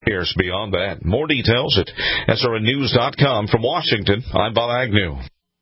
Here's beyond that. More details at srnnews.com. From Washington, I'm Bob Agnew.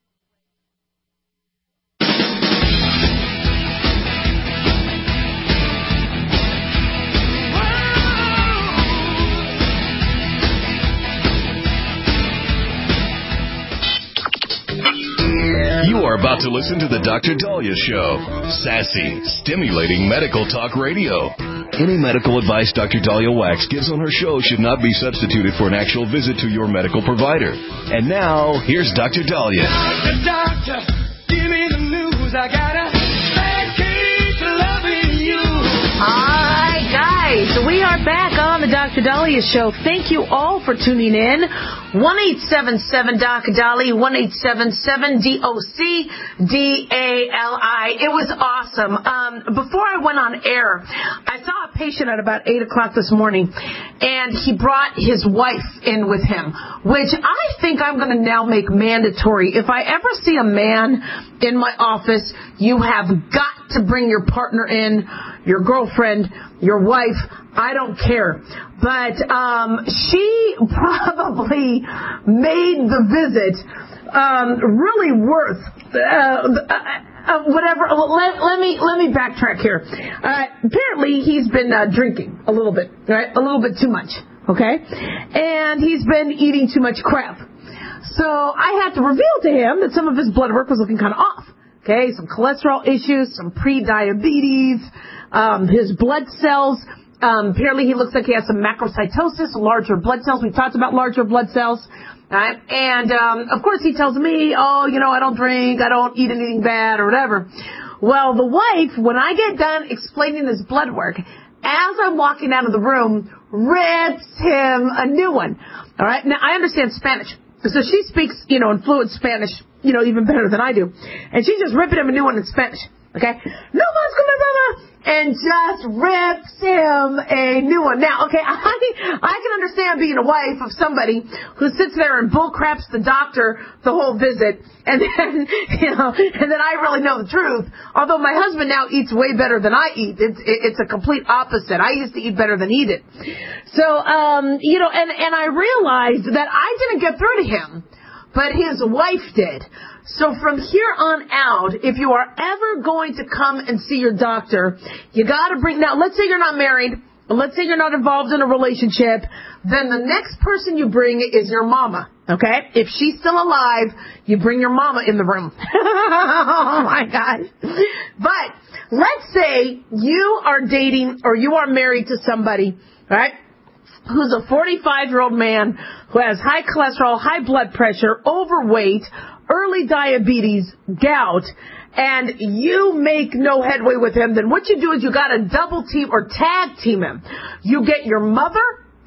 You are about to listen to the Dr. Daliah Show. Sassy, stimulating medical talk radio. Any medical advice Dr. Daliah Wax gives on her show should not be substituted for an actual visit to your medical provider. And now, here's Dr. Daliah. Doctor, give me the news. I got a bad case of loving you. All right, guys, we are back on the Dr. Daliah Show. Thank you all for tuning in. 1-877-DOC-DALI, 1-877-DOC-DALI. It was awesome. Before I went on air, I saw a patient at about 8 o'clock this morning, and he brought his wife in with him, which I think I'm going to now make mandatory. If I ever see a man in my office, you have got to bring your partner in, your girlfriend, your wife, I don't care. But she probably made the visit really worth whatever. Let me backtrack here. Apparently, he's been drinking a little bit, right? A little bit too much, okay? And he's been eating too much crap. So I had to reveal to him that some of his blood work was looking kind of off. Okay, some cholesterol issues, some pre-diabetes, his blood cells. Apparently he looks like he has some macrocytosis, larger blood cells. We've talked about larger blood cells. Right? And, of course he tells me, I don't drink, I don't eat anything bad or whatever. Well, the wife, when I get done explaining his blood work, as I'm walking out of the room, rips him a new one. All right. Now I understand Spanish. So she speaks, in fluent Spanish, even better than I do. And she's just ripping him a new one in Spanish. Okay? No más comida, and just rips him a new one. Now, okay, I can understand being a wife of somebody who sits there and bull craps the doctor the whole visit, and then, and then I really know the truth. Although my husband now eats way better than I eat. It's a complete opposite. I used to eat better than he did. So, and I realized that I didn't get through to him, but his wife did. So from here on out, if you are ever going to come and see your doctor, you got to bring, now let's say you're not married, let's say you're not involved in a relationship, then the next person you bring is your mama, okay? If she's still alive, you bring your mama in the room. Oh my gosh. But let's say you are dating or you are married to somebody, right, who's a 45-year-old man who has high cholesterol, high blood pressure, overweight, early diabetes, gout, and you make no headway with him, then what you do is you got to double team or tag team him. You get your mother,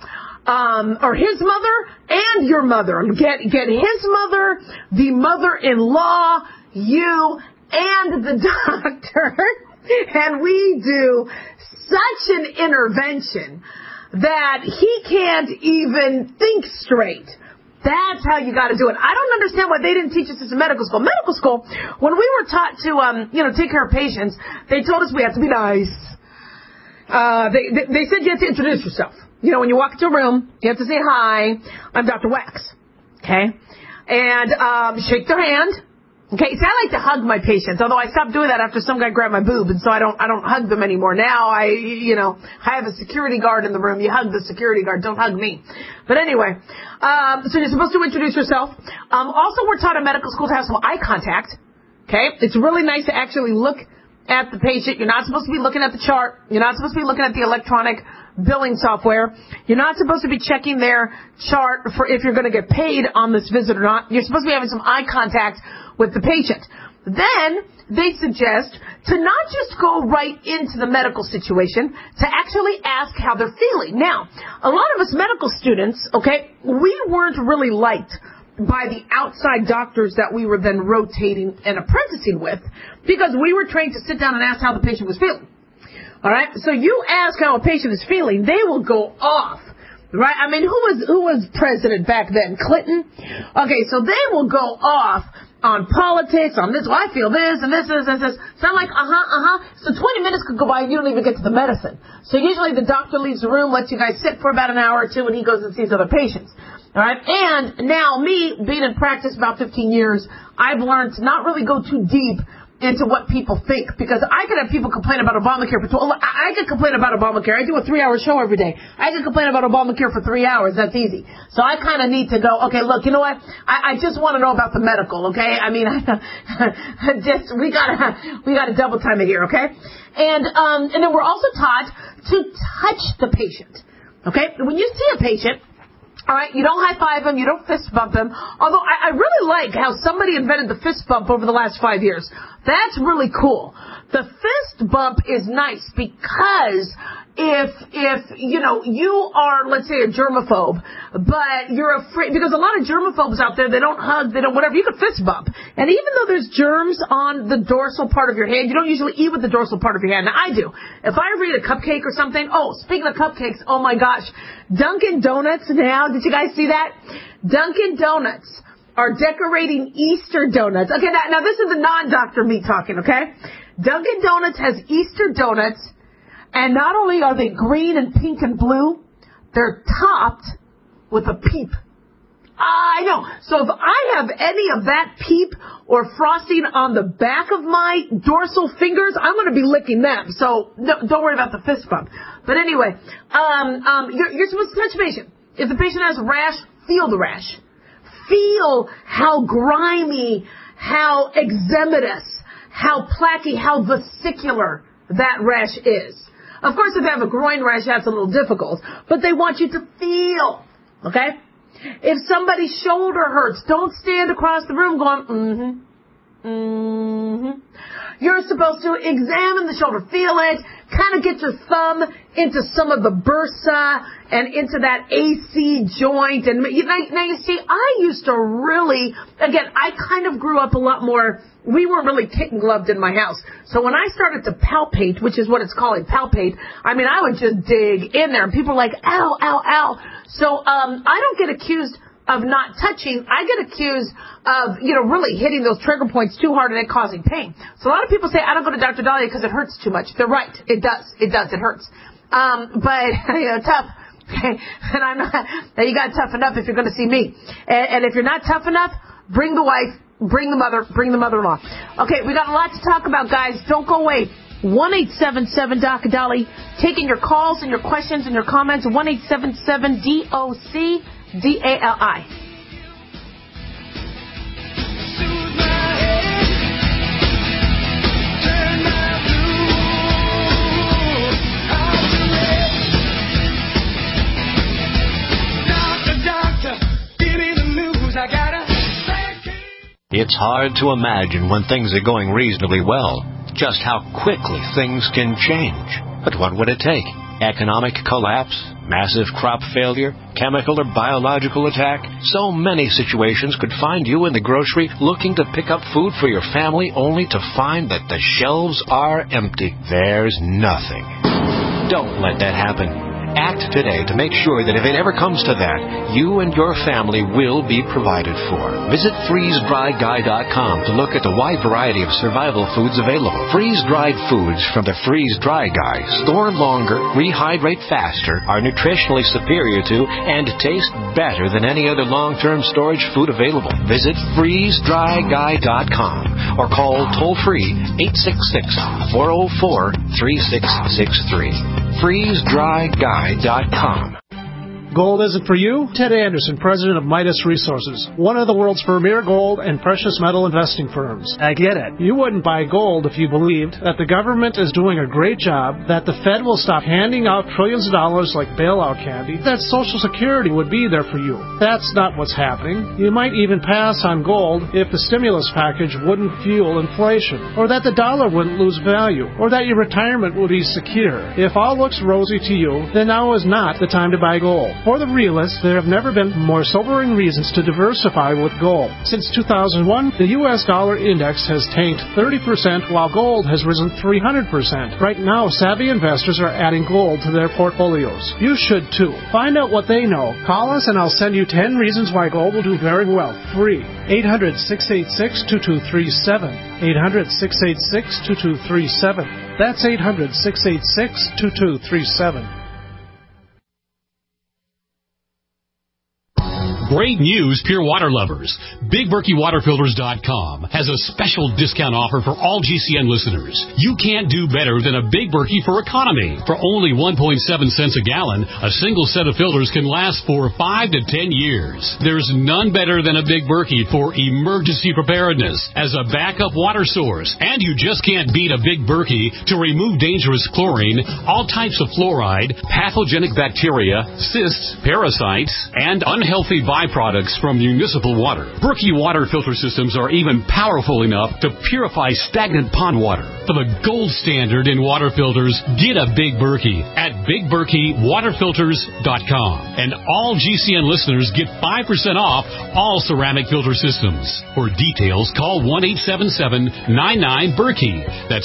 or his mother, and your mother. Get his mother, the mother-in-law, you, and the doctor, and we do such an intervention that he can't even think straight. That's how you got to do it. I don't understand why they didn't teach us this in medical school. Medical school, when we were taught to, take care of patients, they told us we had to be nice. They said you had to introduce yourself. When you walk into a room, you have to say, hi, I'm Dr. Wax. Okay? And, shake their hand. Okay, see, I like to hug my patients, although I stopped doing that after some guy grabbed my boob, and so I don't hug them anymore. Now I have a security guard in the room. You hug the security guard, don't hug me. But anyway, so you're supposed to introduce yourself. Also, we're taught in medical school to have some eye contact. Okay, it's really nice to actually look at the patient. You're not supposed to be looking at the chart. You're not supposed to be looking at the electronic billing software. You're not supposed to be checking their chart for if you're going to get paid on this visit or not. You're supposed to be having some eye contact with the patient. Then they suggest to not just go right into the medical situation, to actually ask how they're feeling. Now, a lot of us medical students, okay, we weren't really liked by the outside doctors that we were then rotating and apprenticing with, because we were trained to sit down and ask how the patient was feeling. All right, so you ask how a patient is feeling, they will go off. Right? I mean, who was president back then? Clinton? Okay, so they will go off on politics, on this, well, I feel this, and this. So I'm like, So 20 minutes could go by and you don't even get to the medicine. So usually the doctor leaves the room, lets you guys sit for about an hour or two, and he goes and sees other patients. All right? And now me, being in practice about 15 years, I've learned to not really go too deep into what people think, because I could have people complain about Obamacare for I could complain about Obamacare. I do a 3-hour show every day. I could complain about Obamacare for 3 hours. That's easy. So I kind of need to go, okay, look, you know what? I just want to know about the medical, okay? I mean, we gotta double time it here, okay? And then we're also taught to touch the patient, okay? When you see a patient, all right, you don't high-five him, you don't fist bump him, although I really like how somebody invented the fist bump over the last 5 years. That's really cool. The fist bump is nice because if you are, let's say, a germaphobe, but you're afraid, because a lot of germaphobes out there, they don't hug, they don't whatever, you can fist bump. And even though there's germs on the dorsal part of your hand, you don't usually eat with the dorsal part of your hand. Now, I do. If I ever eat a cupcake or something, speaking of cupcakes, oh my gosh, Dunkin' Donuts now, did you guys see that? Dunkin' Donuts are decorating Easter donuts. Okay, now this is the non-doctor me talking, okay? Dunkin' Donuts has Easter donuts, and not only are they green and pink and blue, they're topped with a peep. I know. So if I have any of that peep or frosting on the back of my dorsal fingers, I'm going to be licking them. So don't worry about the fist bump. But anyway, you're supposed to touch the patient. If the patient has a rash, feel the rash. Feel how grimy, how eczematous, how plaquey, how vesicular that rash is. Of course, if you have a groin rash, that's a little difficult. But they want you to feel, okay? If somebody's shoulder hurts, don't stand across the room going, You're supposed to examine the shoulder, feel it, kind of get your thumb into some of the bursa and into that AC joint. And now you see, I used to really, again, I kind of grew up a lot more. We weren't really kitten gloved in my house. So when I started to palpate, which is what it's called, palpate, I mean, I would just dig in there. And people are like, ow, ow, ow. So I don't get accused of not touching. I get accused of, really hitting those trigger points too hard and it causing pain. So a lot of people say, I don't go to Dr. Dahlia because it hurts too much. They're right. It does. It hurts. But, tough. Okay. And I'm not, now you got to toughen up if you're going to see me. And if you're not tough enough, bring the wife, bring the mother-in-law. Okay, we got a lot to talk about, guys. Don't go away. 1-877-DOC-DALI. Taking your calls and your questions and your comments. 1-877-DOC-DALI. It's hard to imagine when things are going reasonably well, just how quickly things can change. But what would it take? Economic collapse? Massive crop failure? Chemical or biological attack? So many situations could find you in the grocery looking to pick up food for your family only to find that the shelves are empty. There's nothing. Don't let that happen. Act today to make sure that if it ever comes to that, you and your family will be provided for. Visit FreezeDryGuy.com to look at the wide variety of survival foods available. Freeze-dried foods from the Freeze Dry Guy store longer, rehydrate faster, are nutritionally superior to, and taste better than any other long-term storage food available. Visit FreezeDryGuy.com or call toll-free 866-404-3663. FreezeDryGuy.com. Gold isn't for you? Ted Anderson, president of Midas Resources, one of the world's premier gold and precious metal investing firms. I get it. You wouldn't buy gold if you believed that the government is doing a great job, that the Fed will stop handing out trillions of dollars like bailout candy, that Social Security would be there for you. That's not what's happening. You might even pass on gold if the stimulus package wouldn't fuel inflation, or that the dollar wouldn't lose value, or that your retirement would be secure. If all looks rosy to you, then now is not the time to buy gold. For the realist, there have never been more sobering reasons to diversify with gold. Since 2001, the U.S. dollar index has tanked 30%, while gold has risen 300%. Right now, savvy investors are adding gold to their portfolios. You should too. Find out what they know. Call us and I'll send you 10 reasons why gold will do very well. Free. 800-686-2237. 800-686-2237. That's 800-686-2237. Great news, pure water lovers. BigBerkeyWaterFilters.com has a special discount offer for all GCN listeners. You can't do better than a Big Berkey for economy. For only 1.7 cents a gallon, a single set of filters can last for 5 to 10 years. There's none better than a Big Berkey for emergency preparedness as a backup water source. And you just can't beat a Big Berkey to remove dangerous chlorine, all types of fluoride, pathogenic bacteria, cysts, parasites, and unhealthy byproducts from municipal water. Berkey water filter systems are even powerful enough to purify stagnant pond water. For the gold standard in water filters, get a Big Berkey at BigBerkeyWaterFilters.com. And all GCN listeners get 5% off all ceramic filter systems. For details, call 1-877-99-BERKEY. That's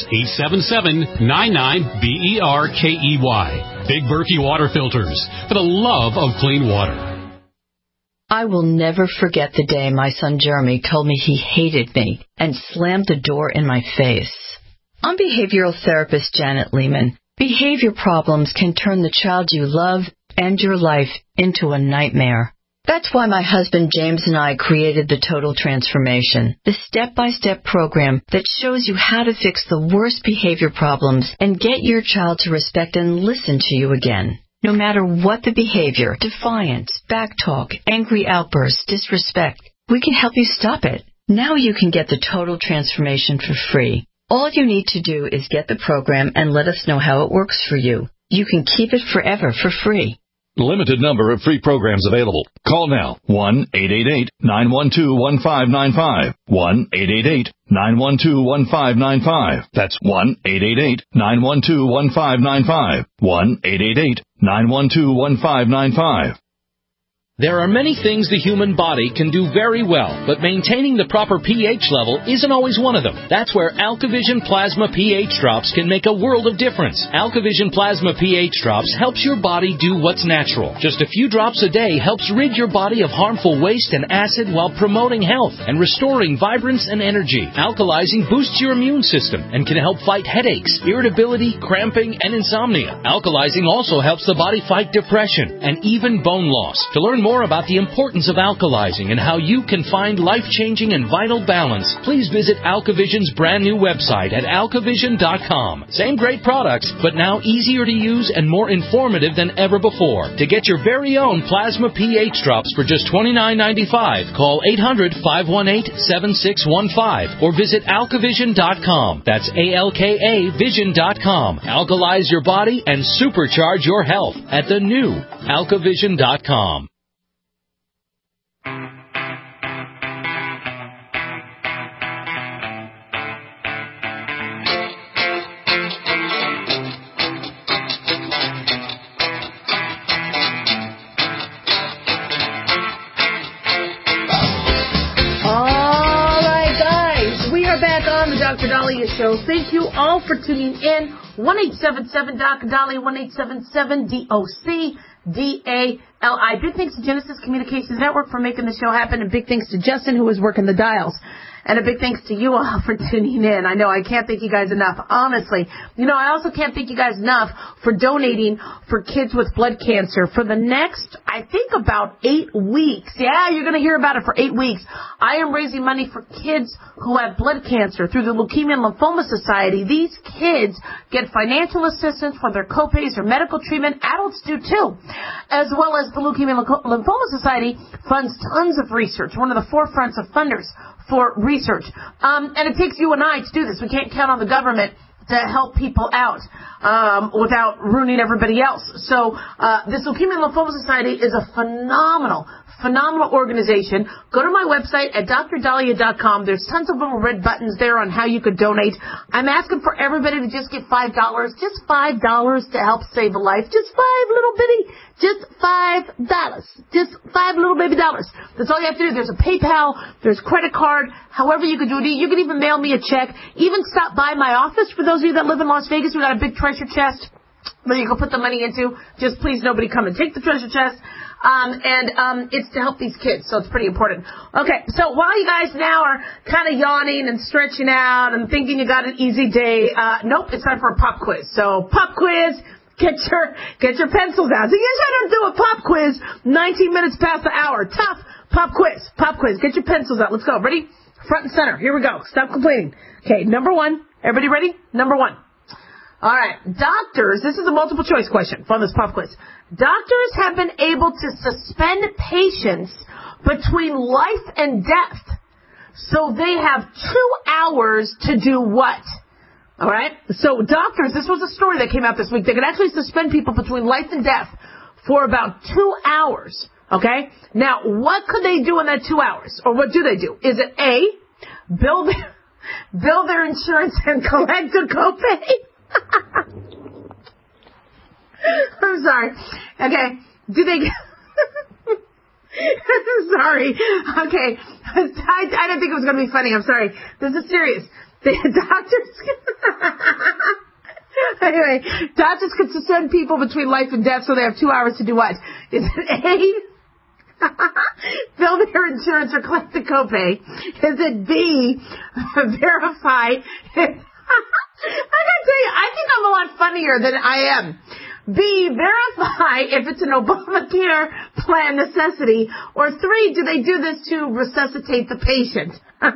877-99-BERKEY. Big Berkey Water Filters, for the love of clean water. I will never forget the day my son Jeremy told me he hated me and slammed the door in my face. I'm behavioral therapist Janet Lehman. Behavior problems can turn the child you love and your life into a nightmare. That's why my husband James and I created the Total Transformation, the step-by-step program that shows you how to fix the worst behavior problems and get your child to respect and listen to you again. No matter what the behavior, defiance, backtalk, angry outbursts, disrespect, we can help you stop it. Now you can get the Total Transformation for free. All you need to do is get the program and let us know how it works for you. You can keep it forever for free. Limited number of free programs available. Call now. 1-888-912-1595. 1-888-912-1595. That's 1-888-912-1595. 1-888-912-1595. There are many things the human body can do very well, but maintaining the proper pH level isn't always one of them. That's where AlkaVision Plasma pH Drops can make a world of difference. AlkaVision Plasma pH Drops helps your body do what's natural. Just a few drops a day helps rid your body of harmful waste and acid while promoting health and restoring vibrance and energy. Alkalizing boosts your immune system and can help fight headaches, irritability, cramping, and insomnia. Alkalizing also helps the body fight depression and even bone loss. To learn more about the importance of alkalizing and how you can find life-changing and vital balance, please visit AlkaVision's brand new website at alkavision.com. Same great products, but now easier to use and more informative than ever before. To get your very own Plasma pH Drops for just $29.95, call 800-518-7615 or visit alkavision.com. That's ALKAvision.com. Alkalize your body and supercharge your health at the new alkavision.com. Dr. Dahlia Show. Thank you all for tuning in. 1-877-Dr. Dahlia, 1-877-DOC-DALI. Big thanks to Genesis Communications Network for making the show happen, and big thanks to Justin, who is working the dials. And a big thanks to you all for tuning in. I know I can't thank you guys enough, honestly. You know, I also can't thank you guys enough for donating for kids with blood cancer. For the next, I think, about 8 weeks. Yeah, you're going to hear about it for 8 weeks. I am raising money for kids who have blood cancer through the Leukemia and Lymphoma Society. These kids get financial assistance for their copays or medical treatment. Adults do too. As well as the Leukemia and Lymphoma Society funds tons of research, one of the forefronts of funders for research. And it takes you and I to do this. We can't count on the government to help people out without ruining everybody else. So this Leukemia and Lymphoma Society is a phenomenal organization. Go to my website at drdahlia.com. There's tons of little red buttons there on how you could donate. I'm asking for everybody to just give $5. Just $5 to help save a life. Just just $5. Just $5 little baby dollars. That's all you have to do. There's a PayPal. There's credit card. However you could do it. You could even mail me a check. Even stop by my office. For those of you that live in Las Vegas, we got a big treasure chest that you can put the money into. Just please nobody come and take the treasure chest. It's to help these kids, so it's pretty important. Okay, so while you guys now are kind of yawning and stretching out and thinking you got an easy day, nope, it's time for a pop quiz. So pop quiz, get your pencils out. So you guys try to do a pop quiz 19 minutes past the hour. Tough. Pop quiz. Get your pencils out. Let's go. Ready? Front and center. Here we go. Stop complaining. Okay, number one. Everybody ready? Number one. All right. Doctors, this is a multiple choice question from this pop quiz. Doctors have been able to suspend patients between life and death. So they have 2 hours to do what? All right. So doctors, this was a story that came out this week. They could actually suspend people between life and death for about 2 hours. Okay. Now, what could they do in that 2 hours? Or what do they do? Is it A, bill their insurance and collect a copay? I'm sorry. Okay. Do they... I'm sorry. Okay. I didn't think it was going to be funny. I'm sorry. This is serious. The doctors... Anyway, doctors could suspend people between life and death so they have 2 hours to do what? Is it A, bill their insurance or collect the copay? Is it B, verify... I gotta tell you, I think I'm a lot funnier than I am. B, verify if it's an Obamacare plan necessity. Or 3, do they do this to resuscitate the patient?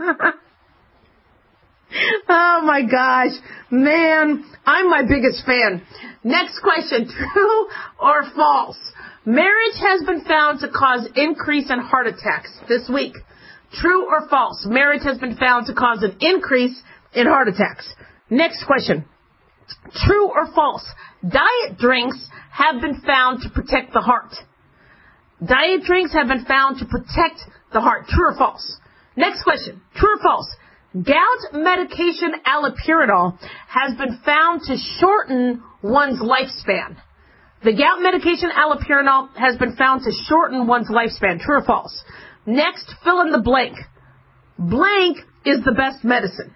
Oh my gosh. Man, I'm my biggest fan. Next question, true or false? Marriage has been found to cause increase in heart attacks this week. True or false? Marriage has been found to cause an increase in heart attacks. Next question. True or false? Diet drinks have been found to protect the heart. Diet drinks have been found to protect the heart. True or false? Next question. True or false? Gout medication allopurinol has been found to shorten one's lifespan. The gout medication allopurinol has been found to shorten one's lifespan. True or false? Next, fill in the blank. Blank is the best medicine.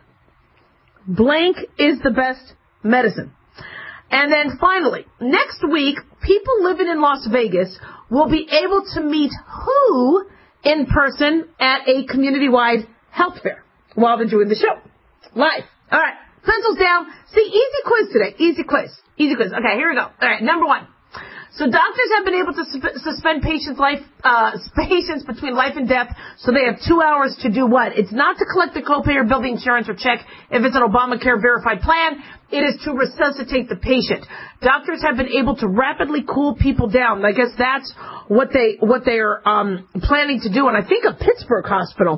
Blank is the best medicine. And then finally, next week, people living in Las Vegas will be able to meet who in person at a community-wide health fair while they're doing the show. Live. All right. Pencils down. See, easy quiz today. Easy quiz. Okay, here we go. All right, number one. So doctors have been able to suspend patients' patients between life and death, so they have 2 hours to do what? It's not to collect the copay or bill the insurance or check if it's an Obamacare verified plan. It is to resuscitate the patient. Doctors have been able to rapidly cool people down. I guess that's what they are planning to do. And I think a Pittsburgh hospital.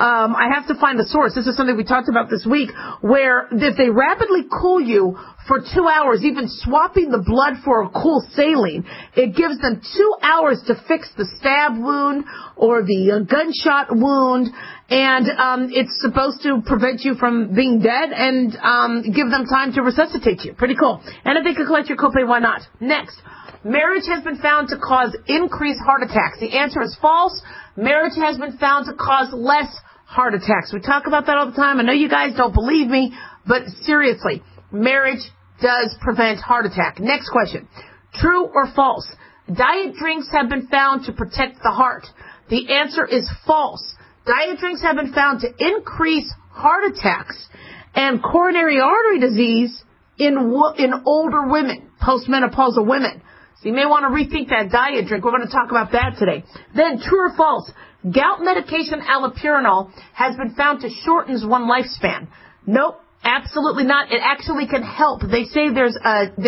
I have to find the source. This is something we talked about this week, where if they rapidly cool you for 2 hours, even swapping the blood for a cool saline, it gives them 2 hours to fix the stab wound or the gunshot wound, and it's supposed to prevent you from being dead and give them time to resuscitate you. Pretty cool. And if they could collect your copay, why not? Next, marriage has been found to cause increased heart attacks. The answer is false. Marriage has been found to cause less heart attacks. We talk about that all the time. I know you guys don't believe me, but seriously, marriage does prevent heart attack. Next question. True or false? Diet drinks have been found to protect the heart. The answer is false. Diet drinks have been found to increase heart attacks and coronary artery disease in older women, postmenopausal women. So you may want to rethink that diet drink. We're going to talk about that today. Then, true or false? Gout medication allopurinol has been found to shorten one's lifespan. Nope. Absolutely not. It actually can help. They say there's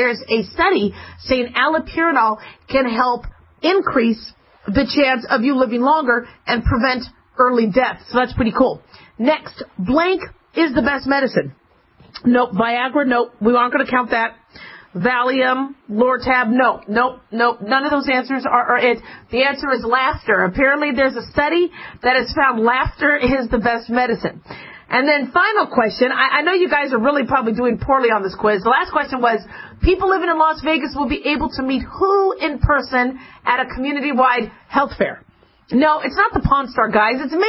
a study saying allopurinol can help increase the chance of you living longer and prevent early death. So that's pretty cool. Next, blank is the best medicine. Nope. Viagra, nope. We aren't going to count that. Valium, Lortab, nope. None of those answers are it. The answer is laughter. Apparently there's a study that has found laughter is the best medicine. And then final question. I know you guys are really probably doing poorly on this quiz. The last question was, people living in Las Vegas will be able to meet who in person at a community-wide health fair? No, it's not the Pawn Star guys. It's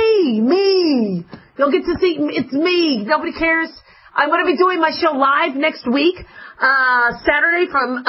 me. You'll get to see, it's me. Nobody cares. I'm going to be doing my show live next week, Saturday from 10.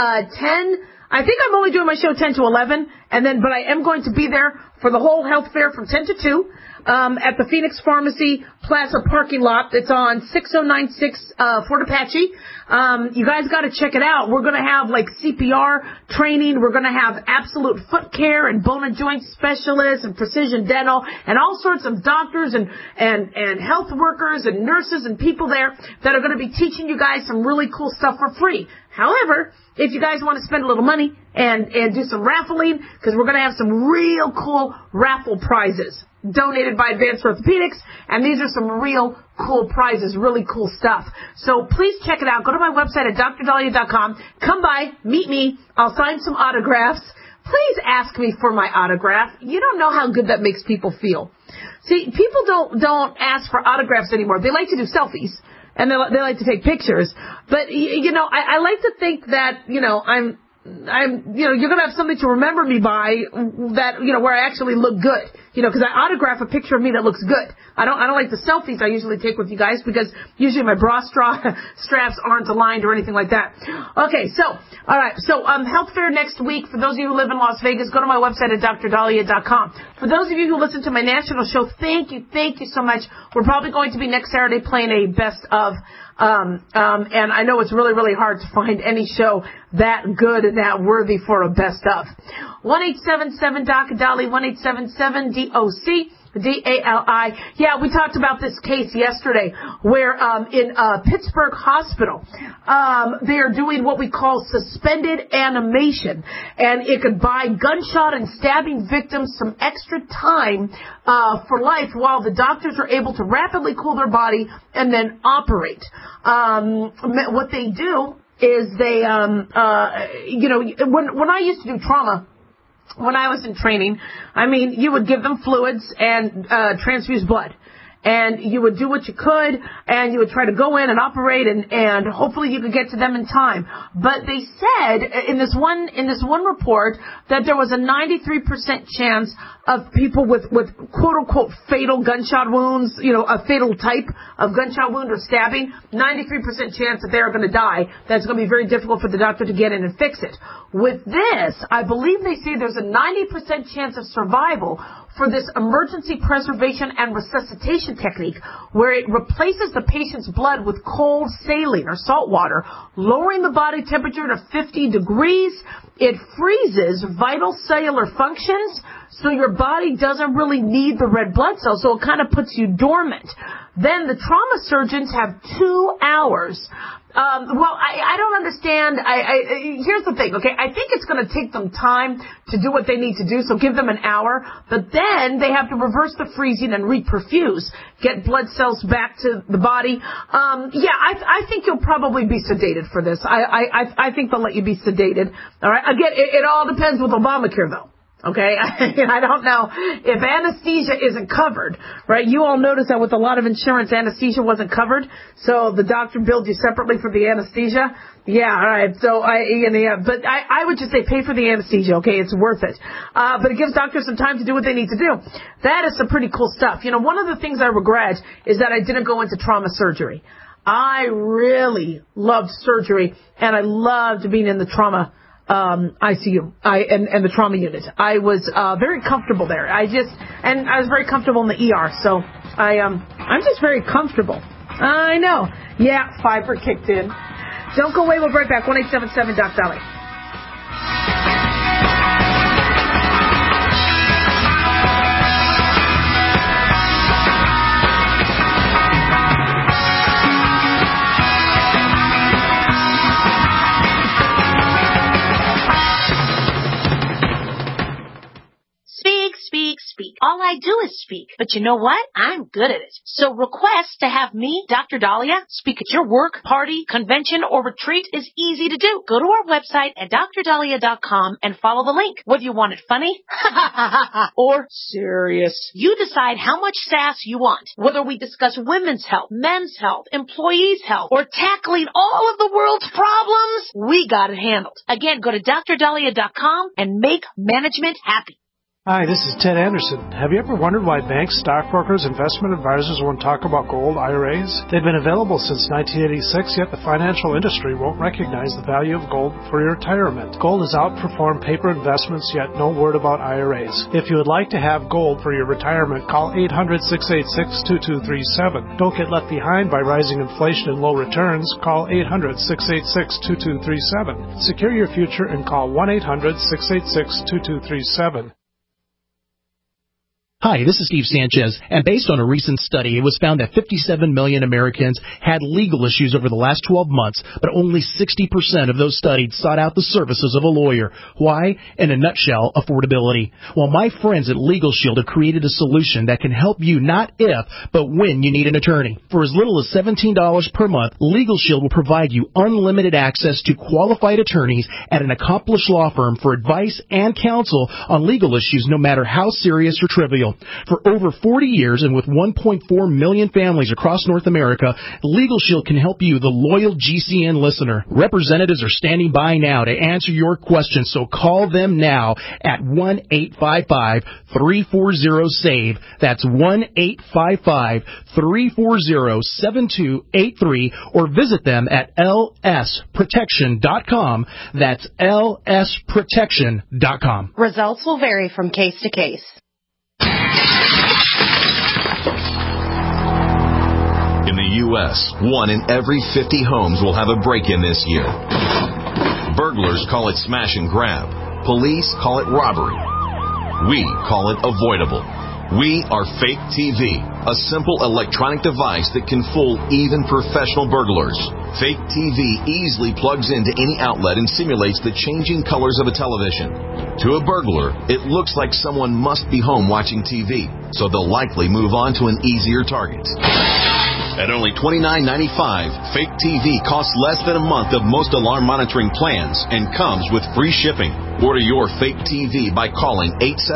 I think I'm only doing my show 10 to 11, but I am going to be there for the whole health fair from 10 to 2 at the Phoenix Pharmacy Plaza parking lot. It's on 6096 Fort Apache. You guys got to check it out. We're going to have like CPR training. We're going to have absolute foot care and bone and joint specialists and precision dental and all sorts of doctors and health workers and nurses and people there that are going to be teaching you guys some really cool stuff for free. However, if you guys want to spend a little money and do some raffling, because we're going to have some real cool raffle prizes donated by Advanced Orthopedics, and these are some real cool prizes, really cool stuff. So please check it out. Go to my website at drdahlia.com. Come by, meet me. I'll sign some autographs. Please ask me for my autograph. You don't know how good that makes people feel. See, people don't ask for autographs anymore. They like to do selfies. And they like to take pictures. But, I like to think that, I'm you're going to have something to remember me by that, where I actually look good. Because I autograph a picture of me that looks good. I don't like the selfies I usually take with you guys because usually my bra straps aren't aligned or anything like that. Okay, all right. So, health fair next week. For those of you who live in Las Vegas, go to my website at drdahlia.com. For those of you who listen to my national show, thank you so much. We're probably going to be next Saturday playing a best of, and I know it's really, really hard to find any show that good and that worthy for a best of. 1-877-DOC-DALI, 1-877-DOC-DALI. Yeah, we talked about this case yesterday where in Pittsburgh Hospital, they are doing what we call suspended animation, and it could buy gunshot and stabbing victims some extra time for life while the doctors are able to rapidly cool their body and then operate. What they do is they, when I used to do trauma, when I was in training, you would give them fluids and transfuse blood. And you would do what you could, and you would try to go in and operate, and hopefully you could get to them in time. But they said in this one report that there was a 93% chance of people with quote unquote fatal gunshot wounds, a fatal type of gunshot wound or stabbing, 93% chance that they are going to die. That's going to be very difficult for the doctor to get in and fix it. With this, I believe they say there's a 90% chance of survival for this emergency preservation and resuscitation technique, where it replaces the patient's blood with cold saline or salt water, lowering the body temperature to 50 degrees. It freezes vital cellular functions, so your body doesn't really need the red blood cells, so it kind of puts you dormant. Then the trauma surgeons have 2 hours. I don't understand. Here's the thing, okay? I think it's going to take them time to do what they need to do, so give them an hour. But then they have to reverse the freezing and reperfuse, get blood cells back to the body. I think you'll probably be sedated for this. I think they'll let you be sedated. All right? Again, it all depends with Obamacare, though. Okay, I don't know if anesthesia isn't covered, right? You all notice that with a lot of insurance, anesthesia wasn't covered, so the doctor billed you separately for the anesthesia. Yeah, all right. So but I would just say pay for the anesthesia. Okay, it's worth it. But it gives doctors some time to do what they need to do. That is some pretty cool stuff. One of the things I regret is that I didn't go into trauma surgery. I really loved surgery, and I loved being in the trauma ICU, and the trauma unit. I was very comfortable there. I was very comfortable in the ER. So I'm just very comfortable. I know. Yeah, fiber kicked in. Don't go away. We'll be right back. 1-877-DOC-DALI. speak. All I do is speak. But you know what? I'm good at it. So request to have me, Dr. Dahlia, speak at your work, party, convention, or retreat is easy to do. Go to our website at drdahlia.com and follow the link. Whether you want it funny or serious, you decide how much sass you want. Whether we discuss women's health, men's health, employees' health, or tackling all of the world's problems, we got it handled. Again, go to drdahlia.com and make management happy. Hi, this is Ted Anderson. Have you ever wondered why banks, stockbrokers, investment advisors won't talk about gold IRAs? They've been available since 1986, yet the financial industry won't recognize the value of gold for your retirement. Gold has outperformed paper investments, yet no word about IRAs. If you would like to have gold for your retirement, call 800-686-2237. Don't get left behind by rising inflation and low returns. Call 800-686-2237. Secure your future and call 1-800-686-2237. Hi, this is Steve Sanchez, and based on a recent study, it was found that 57 million Americans had legal issues over the last 12 months, but only 60% of those studied sought out the services of a lawyer. Why? In a nutshell, affordability. Well, my friends at Legal Shield have created a solution that can help you not if, but when you need an attorney. For as little as $17 per month, Legal Shield will provide you unlimited access to qualified attorneys at an accomplished law firm for advice and counsel on legal issues, no matter how serious or trivial. For over 40 years and with 1.4 million families across North America, Legal Shield can help you, the loyal GCN listener. Representatives are standing by now to answer your questions, so call them now at 1-855-340-SAVE. That's 1-855-340-7283, or visit them at lsprotection.com. That's lsprotection.com. Results will vary from case to case. In the U.S., 1 in every 50 homes will have a break-in this year. Burglars call it smash and grab. Police call it robbery. We call it avoidable. We are Fake TV, a simple electronic device that can fool even professional burglars. Fake TV easily plugs into any outlet and simulates the changing colors of a television. To a burglar, it looks like someone must be home watching TV, so they'll likely move on to an easier target. At only $29.95, Fake TV costs less than a month of most alarm monitoring plans and comes with free shipping. Order your Fake TV by calling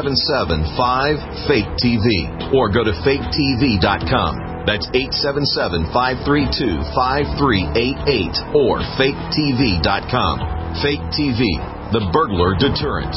877-5-FAKE-TV or go to faketv.com. That's 877-532-5388 or faketv.com. Fake TV, the burglar deterrent.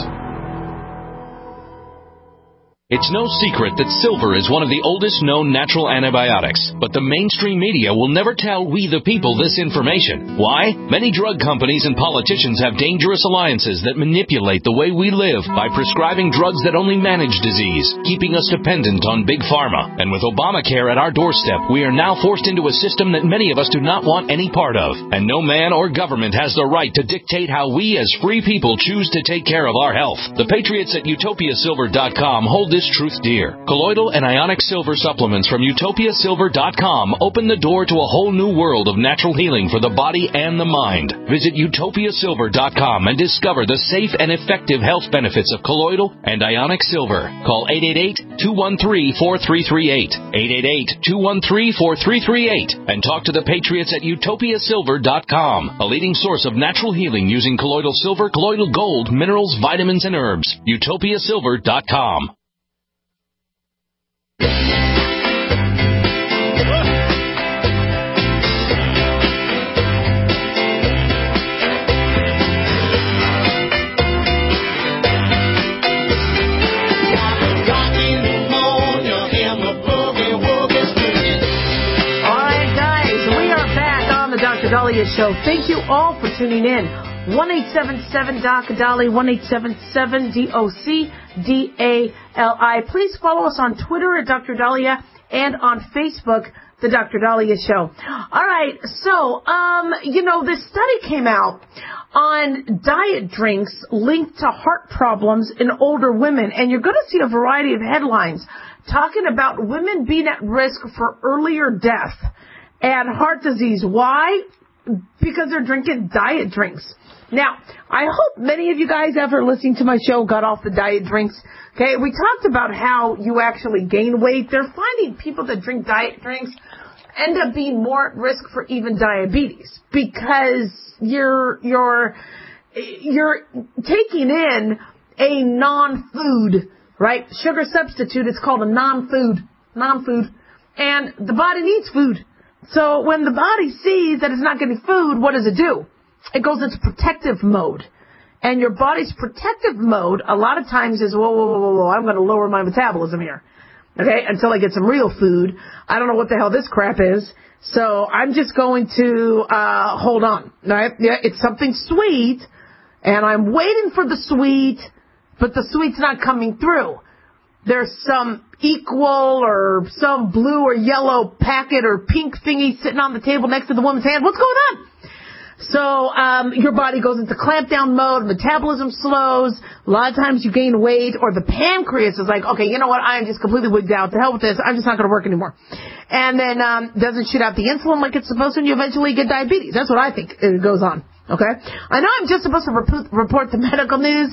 It's no secret that silver is one of the oldest known natural antibiotics, but the mainstream media will never tell we the people this information. Why? Many drug companies and politicians have dangerous alliances that manipulate the way we live by prescribing drugs that only manage disease, keeping us dependent on big pharma. And with Obamacare at our doorstep, we are now forced into a system that many of us do not want any part of. And no man or government has the right to dictate how we as free people choose to take care of our health. The patriots at utopiasilver.com hold this truth dear. Colloidal and ionic silver supplements from utopiasilver.com open the door to a whole new world of natural healing for the body and the mind. Visit utopiasilver.com and discover the safe and effective health benefits of colloidal and ionic silver. Call 888-213-4338, 888-213-4338, and talk to the patriots at utopiasilver.com, a leading source of natural healing using colloidal silver, colloidal gold, minerals, vitamins, and herbs. utopiasilver.com. Dahlia Show. Thank you all for tuning in. 1-877-DOC-DALI, 1-877-DOC-DALI. Please follow us on Twitter at Dr. Dahlia and on Facebook, The Dr. Dahlia Show. All right, so, this study came out on diet drinks linked to heart problems in older women, and you're going to see a variety of headlines talking about women being at risk for earlier death and heart disease. Why? Because they're drinking diet drinks. Now, I hope many of you guys after listening to my show got off the diet drinks. Okay, we talked about how you actually gain weight. They're finding people that drink diet drinks end up being more at risk for even diabetes because you're taking in a non-food, right? Sugar substitute. It's called a non-food, and the body needs food. So when the body sees that it's not getting food, what does it do? It goes into protective mode. And your body's protective mode a lot of times is, whoa, I'm going to lower my metabolism here. Okay, until I get some real food. I don't know what the hell this crap is. So I'm just going to hold on. Right? Yeah, it's something sweet, and I'm waiting for the sweet, but the sweet's not coming through. There's some equal or some blue or yellow packet or pink thingy sitting on the table next to the woman's hand. What's going on? So your body goes into clamp down mode, metabolism slows, a lot of times you gain weight, or the pancreas is like, okay, you know what, I am just completely wigged out, to hell with this, I'm just not going to work anymore. And then doesn't shoot out the insulin like it's supposed to, and you eventually get diabetes. That's what I think goes on, okay? I know I'm just supposed to report the medical news,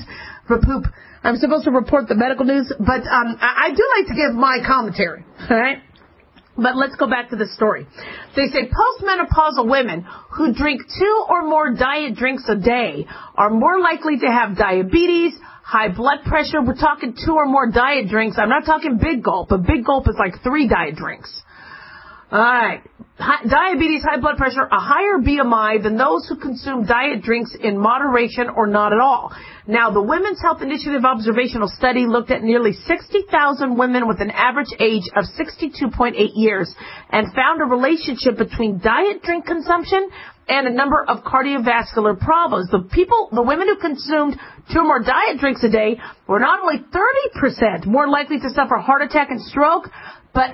I'm supposed to report the medical news, but I do like to give my commentary, all right? But let's go back to the story. They say postmenopausal women who drink 2 or more diet drinks a day are more likely to have diabetes, high blood pressure. We're talking 2 or more diet drinks. I'm not talking big gulp. A big gulp is like 3 diet drinks. All right. Diabetes, high blood pressure, a higher BMI than those who consume diet drinks in moderation or not at all. Now, the Women's Health Initiative observational study looked at nearly 60,000 women with an average age of 62.8 years and found a relationship between diet drink consumption and a number of cardiovascular problems. The women who consumed 2 or more diet drinks a day were not only 30% more likely to suffer heart attack and stroke, but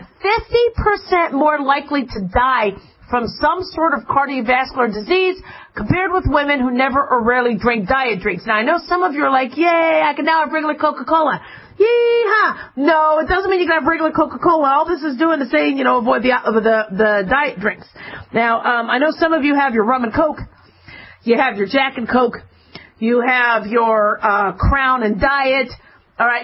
50% more likely to die from some sort of cardiovascular disease compared with women who never or rarely drink diet drinks. Now, I know some of you are like, yay, I can now have regular Coca-Cola. Yee-haw. No, it doesn't mean you can have regular Coca-Cola. All this is doing is saying, avoid the diet drinks. Now, I know some of you have your rum and Coke. You have your Jack and Coke. You have your Crown and Diet. All right,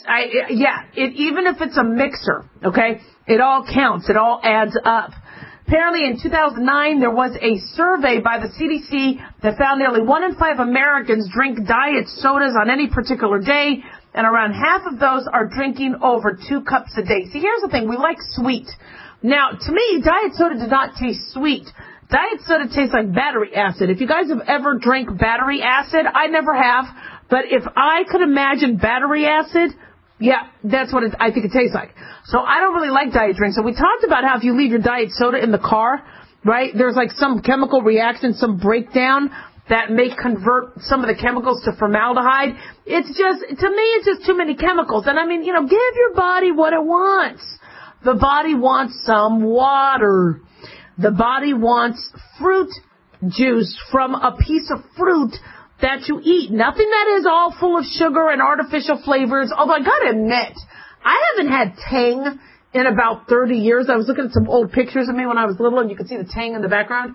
even if it's a mixer, okay, it all counts. It all adds up. Apparently in 2009, there was a survey by the CDC that found nearly 1 in 5 Americans drink diet sodas on any particular day, and around half of those are drinking over 2 cups a day. See, here's the thing. We like sweet. Now, to me, diet soda does not taste sweet. Diet soda tastes like battery acid. If you guys have ever drank battery acid, I never have. But if I could imagine battery acid, yeah, that's what I think it tastes like. So I don't really like diet drinks. So we talked about how if you leave your diet soda in the car, right, there's like some chemical reaction, some breakdown that may convert some of the chemicals to formaldehyde. To me, it's just too many chemicals. And I mean, give your body what it wants. The body wants some water. The body wants fruit juice from a piece of fruit that you eat. Nothing that is all full of sugar and artificial flavors. Although I gotta admit, I haven't had Tang in about 30 years. I was looking at some old pictures of me when I was little, and you could see the Tang in the background.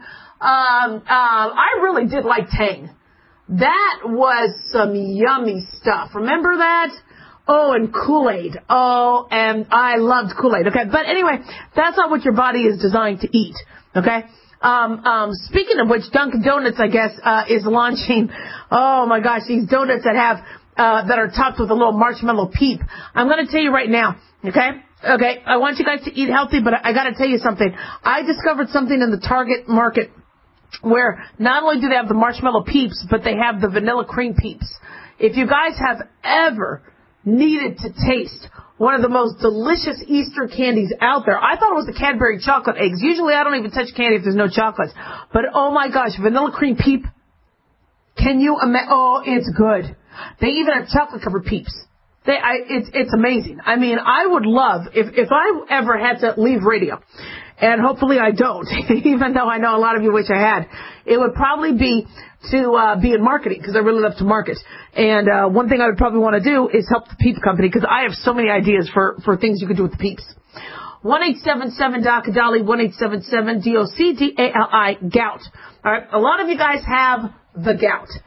I really did like Tang. That was some yummy stuff. Remember that? Oh, and Kool-Aid. Oh, and I loved Kool-Aid. Okay, but anyway, that's not what your body is designed to eat. Okay? Speaking of which, Dunkin' Donuts, I guess, is launching, oh my gosh, these donuts that are topped with a little marshmallow peep. I'm going to tell you right now, okay? Okay, I want you guys to eat healthy, but I got to tell you something. I discovered something in the Target market where not only do they have the marshmallow peeps, but they have the vanilla cream peeps. If you guys have ever needed to taste one of the most delicious Easter candies out there, I thought it was the Cadbury chocolate eggs. Usually I don't even touch candy if there's no chocolates. But oh my gosh, vanilla cream peep. Can you imagine? Oh, it's good. They even have chocolate covered peeps. It's amazing. I mean, I would love, if I ever had to leave radio, and hopefully I don't, even though I know a lot of you wish I had, it would probably be to be in marketing, because I really love to market. And one thing I would probably want to do is help the Peep Company, because I have so many ideas for things you could do with the Peeps. 1-877-DOC-DOLLY, 1-877-DOC-DALI, gout. All right, a lot of you guys have the gout.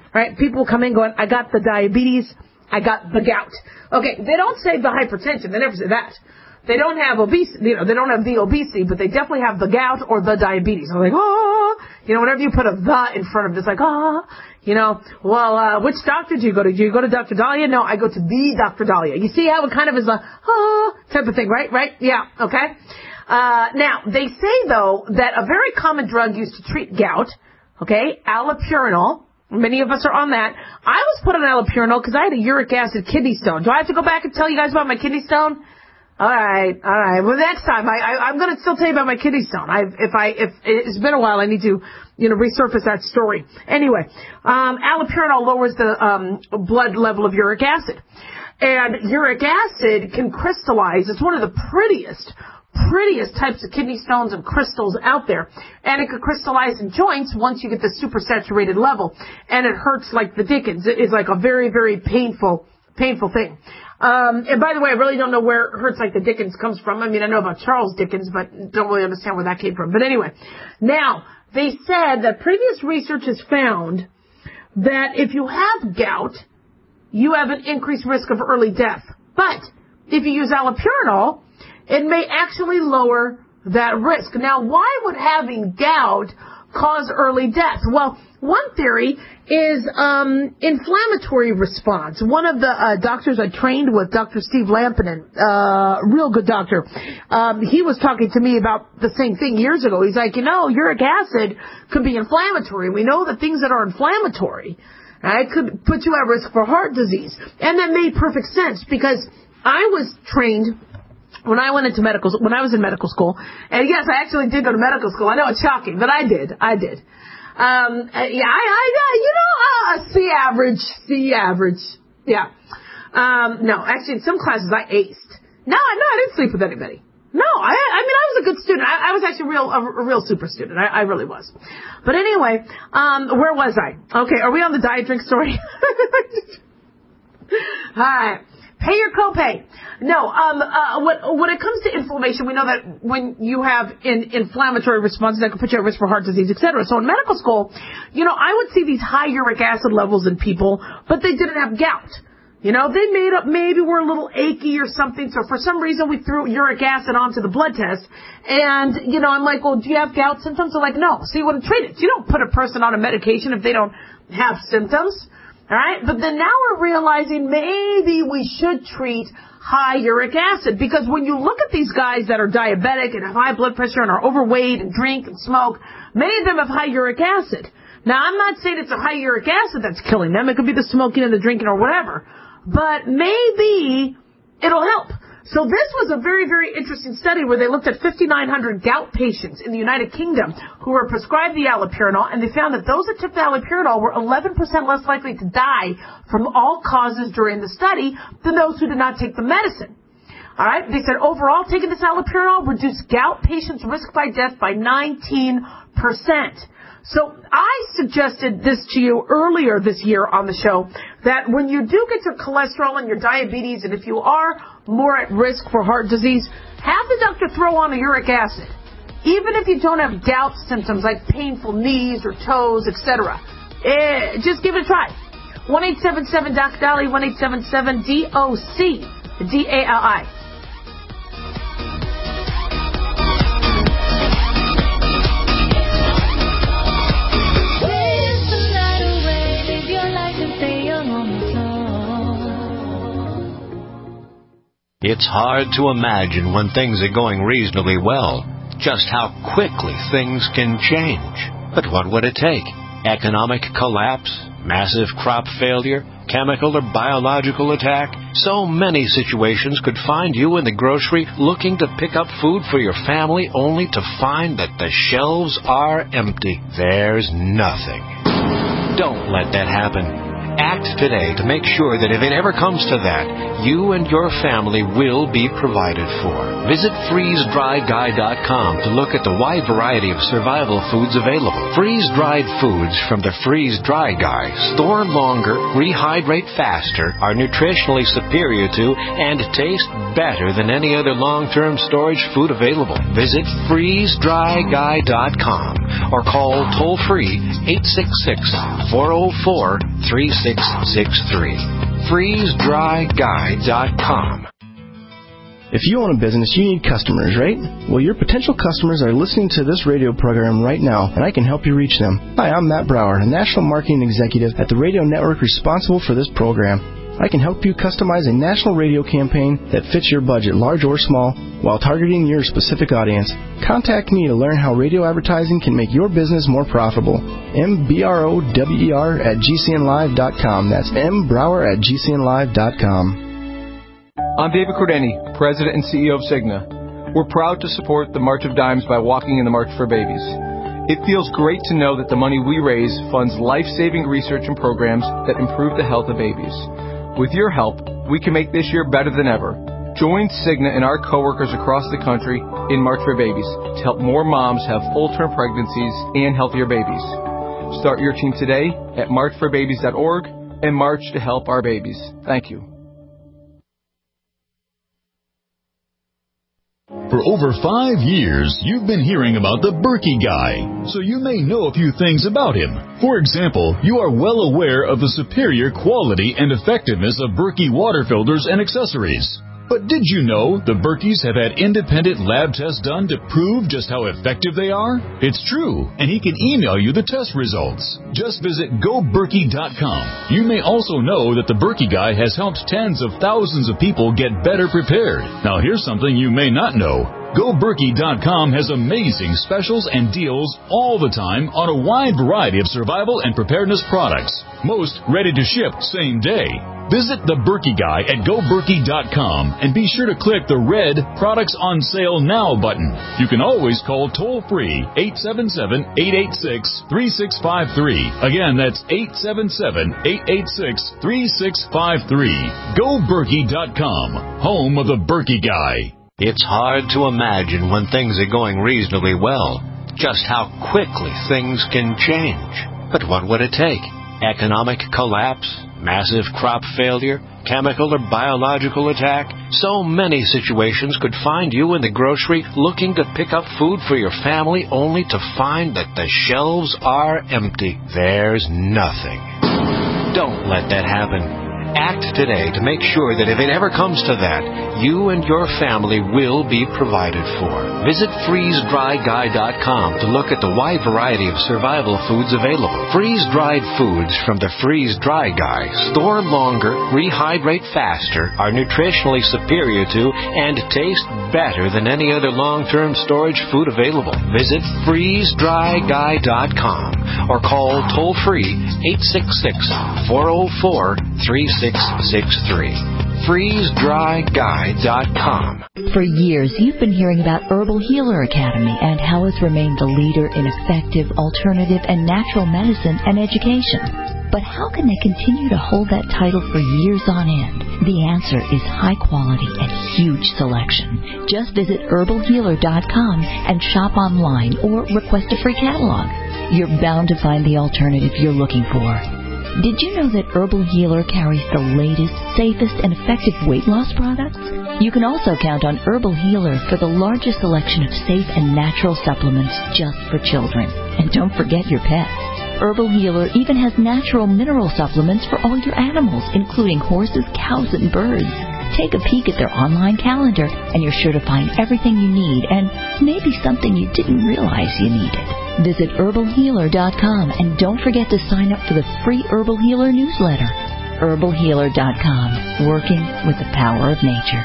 right? People come in going, I got the diabetes, I got the gout. Okay, they don't say the hypertension. They never say that. They don't have obesity, they don't have the obesity, but they definitely have the gout or the diabetes. I'm like, whenever you put a the in front of it, it's like, which doctor do you go to? Do you go to Dr. Dahlia? No, I go to the Dr. Dahlia. You see how it kind of is a, type of thing, right? Right? Yeah, okay. Now, they say, though, that a very common drug used to treat gout, okay, allopurinol, many of us are on that. I was put on allopurinol because I had a uric acid kidney stone. Do I have to go back and tell you guys about my kidney stone? All right. Well, next time I'm going to still tell you about my kidney stone. If it's been a while, I need to, resurface that story. Anyway, allopurinol lowers the blood level of uric acid, and uric acid can crystallize. It's one of the prettiest types of kidney stones and crystals out there, and it could crystallize in joints once you get the supersaturated level, and it hurts like the dickens. It is like a very, very painful thing. And by the way, I really don't know where it hurts like the Dickens comes from. I mean, I know about Charles Dickens, but don't really understand where that came from. But anyway, now, they said that previous research has found that if you have gout, you have an increased risk of early death. But if you use allopurinol, it may actually lower that risk. Now, why would having gout cause early death? Well, one theory is inflammatory response. One of the doctors I trained with, Dr. Steve Lampinen, real good doctor, he was talking to me about the same thing years ago. He's like, uric acid could be inflammatory. We know that things that are inflammatory, right, could put you at risk for heart disease. And that made perfect sense because I was trained when I was in medical school, and yes, I actually did go to medical school. I know it's shocking, but I did. C average. Yeah. No, actually, in some classes I aced. No, I didn't sleep with anybody. No, I was a good student. I was actually a real super student. I really was. But anyway, where was I? Okay, are we on the diet drink story? All right. Pay your copay. No, when it comes to inflammation, we know that when you have inflammatory responses, that can put you at risk for heart disease, etc. So in medical school, I would see these high uric acid levels in people, but they didn't have gout. They made up, maybe were a little achy or something, so for some reason we threw uric acid onto the blood test, and, I'm like, well, do you have gout symptoms? They're like, no. So you wouldn't treat it. You don't put a person on a medication if they don't have symptoms. All right, but then now we're realizing maybe we should treat high uric acid, because when you look at these guys that are diabetic and have high blood pressure and are overweight and drink and smoke, many of them have high uric acid. Now, I'm not saying it's a high uric acid that's killing them. It could be the smoking and the drinking or whatever, but maybe it'll help. So this was a very, very interesting study where they looked at 5,900 gout patients in the United Kingdom who were prescribed the allopurinol, and they found that those that took the allopurinol were 11% less likely to die from all causes during the study than those who did not take the medicine. All right, they said overall taking this allopurinol reduced gout patients' risk by death by 19%. So I suggested this to you earlier this year on the show, that when you do get your cholesterol and your diabetes, and if you are more at risk for heart disease, have the doctor throw on a uric acid. Even if you don't have gout symptoms like painful knees or toes, etc. Just give it a try. 1-877-DOC-DALI, 1-877-DOC-DALI. It's hard to imagine when things are going reasonably well just how quickly things can change. But what would it take? Economic collapse? Massive crop failure? Chemical or biological attack? So many situations could find you in the grocery looking to pick up food for your family only to find that the shelves are empty. There's nothing. Don't let that happen. Act today to make sure that if it ever comes to that, you and your family will be provided for. Visit freezedriedguy.com to look at the wide variety of survival foods available. Freeze-dried foods from the Freeze Dry Guy store longer, rehydrate faster, are nutritionally superior to, and taste better than any other long-term storage food available. Visit freezedryguy.com or call toll-free 866-404 3663. FreezeDryGuy.com. If you own a business, you need customers, right? Well, your potential customers are listening to this radio program right now, and I can help you reach them. Hi, I'm Matt Brower, a national marketing executive at the radio network responsible for this program. I can help you customize a national radio campaign that fits your budget, large or small, while targeting your specific audience. Contact me to learn how radio advertising can make your business more profitable. mbrower@gcnlive.com. That's mbrower@gcnlive.com. I'm David Cordeni, President and CEO of Cigna. We're proud to support the March of Dimes by walking in the March for Babies. It feels great to know that the money we raise funds life-saving research and programs that improve the health of babies. With your help, we can make this year better than ever. Join Cigna and our coworkers across the country in March for Babies to help more moms have full-term pregnancies and healthier babies. Start your team today at marchforbabies.org and march to help our babies. Thank you. For over 5 years, you've been hearing about the Berkey Guy, so you may know a few things about him. For example, you are well aware of the superior quality and effectiveness of Berkey water filters and accessories. But did you know the Berkeys have had independent lab tests done to prove just how effective they are? It's true, and he can email you the test results. Just visit GoBerkey.com. You may also know that the Berkey Guy has helped tens of thousands of people get better prepared. Now here's something you may not know. GoBerkey.com has amazing specials and deals all the time on a wide variety of survival and preparedness products, most ready to ship same day. Visit the Berkey Guy at GoBerkey.com and be sure to click the red Products on Sale Now button. You can always call toll-free 877-886-3653. Again, that's 877-886-3653. GoBerkey.com, home of the Berkey Guy. It's hard to imagine when things are going reasonably well, just how quickly things can change. But what would it take? Economic collapse? Massive crop failure? Chemical or biological attack? So many situations could find you in the grocery looking to pick up food for your family only to find that the shelves are empty. There's nothing. Don't let that happen. Act today to make sure that if it ever comes to that, you and your family will be provided for. Visit FreezeDryGuy.com to look at the wide variety of survival foods available. Freeze-dried foods from the Freeze Dry Guy store longer, rehydrate faster, are nutritionally superior to, and taste better than any other long-term storage food available. Visit FreezeDryGuy.com or call toll-free 866-404-3663. FreezeDryGuy.com. For years, you've been hearing about Herbal Healer Academy and how it's remained the leader in effective, alternative, and natural medicine and education. But how can they continue to hold that title for years on end? The answer is high quality and huge selection. Just visit herbalhealer.com and shop online or request a free catalog. You're bound to find the alternative you're looking for. Did you know that Herbal Healer carries the latest, safest, and effective weight loss products? You can also count on Herbal Healer for the largest selection of safe and natural supplements just for children. And don't forget your pets. Herbal Healer even has natural mineral supplements for all your animals, including horses, cows, and birds. Take a peek at their online calendar, and you're sure to find everything you need and maybe something you didn't realize you needed. Visit herbalhealer.com and don't forget to sign up for the free Herbal Healer newsletter. herbalhealer.com, working with the power of nature.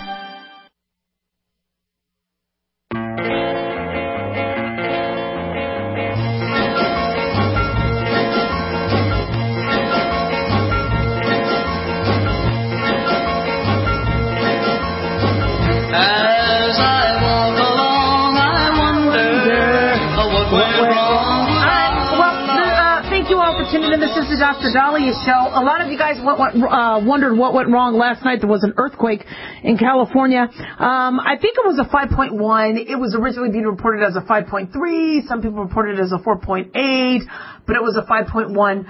This is the Dr. Dahlia Show. A lot of you guys wondered what went wrong last night. There was an earthquake in California. I think it was a 5.1. It was originally being reported as a 5.3. Some people reported it as a 4.8, but it was a 5.1.